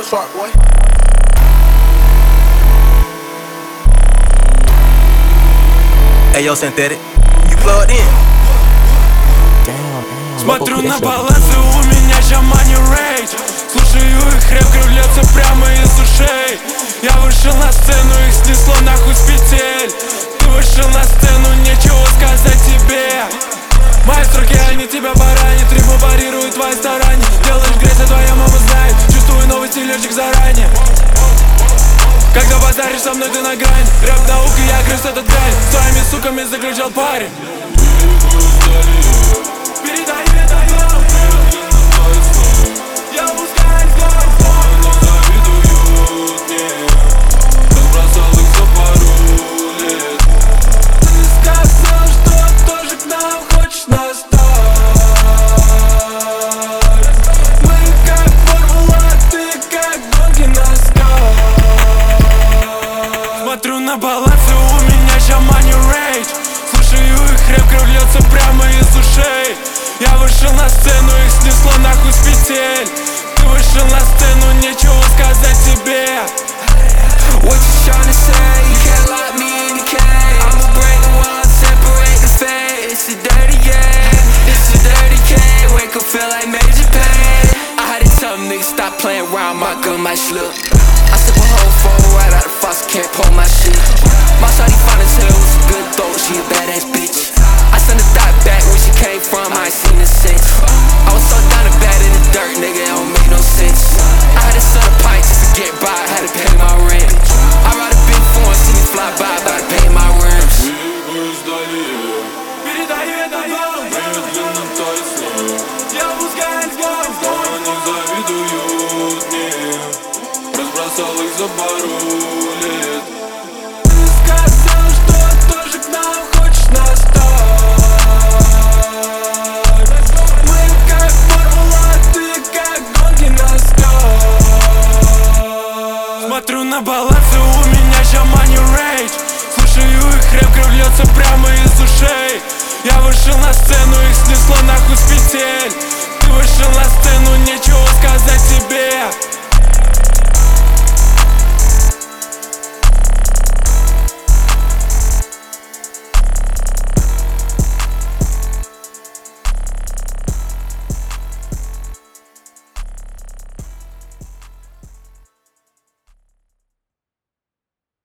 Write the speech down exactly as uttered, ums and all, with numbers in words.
shark, boy. Hey, yo, Synthetic, you plugged in? Смотрю на балансы, у меня ща money rage. Слушаю их рэп, кровь льется прямо из ушей. Я вышел на сцену, их снесло нахуй с петель. Ты вышел на сцену, нечего сказать тебе. Мои строки, они тебя поранят. Риму парируют твои старания. Делаешь грязь, а твоя мама знает. Чувствую новости, летчик заранее. Когда базаришь со мной, ты на грани. Рэп наука, я грыз этот грань. С твоими суками заключал парень. Передай, передай, я пускаю зло. Завидуют мне. Разбросал их за пару лет. Ты сказал, что тоже к нам хочешь настать. Мы как формула, ты как гонки на скат. Смотрю на балансы, у меня ща money rage. Слушаю их рэп, кровь льется прямо из ушей. Я вышел на сцену, их снесло нахуй с петель. Ты вышел на сцену, нечего сказать тебе. What you tryna say? You can't lock me in the cage. I'ma break the walls, separate the fate. It's a dirty game, it's a dirty cage. Wake up, feel like major pain. I had to tell them niggas stop playing around, my gun might slip. I sip a whole phone right out the faucet, can't pull my shit. My shawty fine as hell, was a good throat, she a badass bitch. I sent a thought back where she came from, I ain't seen her since. I was so down and bad in the dirt, nigga, it don't make no sense. I had to sell a pint just to get by, I had to pay my rent. I ride a big foreign, see me fly by, about to pay my rims. Передай, передай, медленно тайся. Я пускаю зло. Они завидуют мне. Разбросал их за пару лет. Ты сказал, что тоже к нам хочешь настать. Мы как формула, ты как гонки на скат. Смотрю на балансы, у меня ща money rage. Слушаю их рэп, кровь льется прямо из ушей.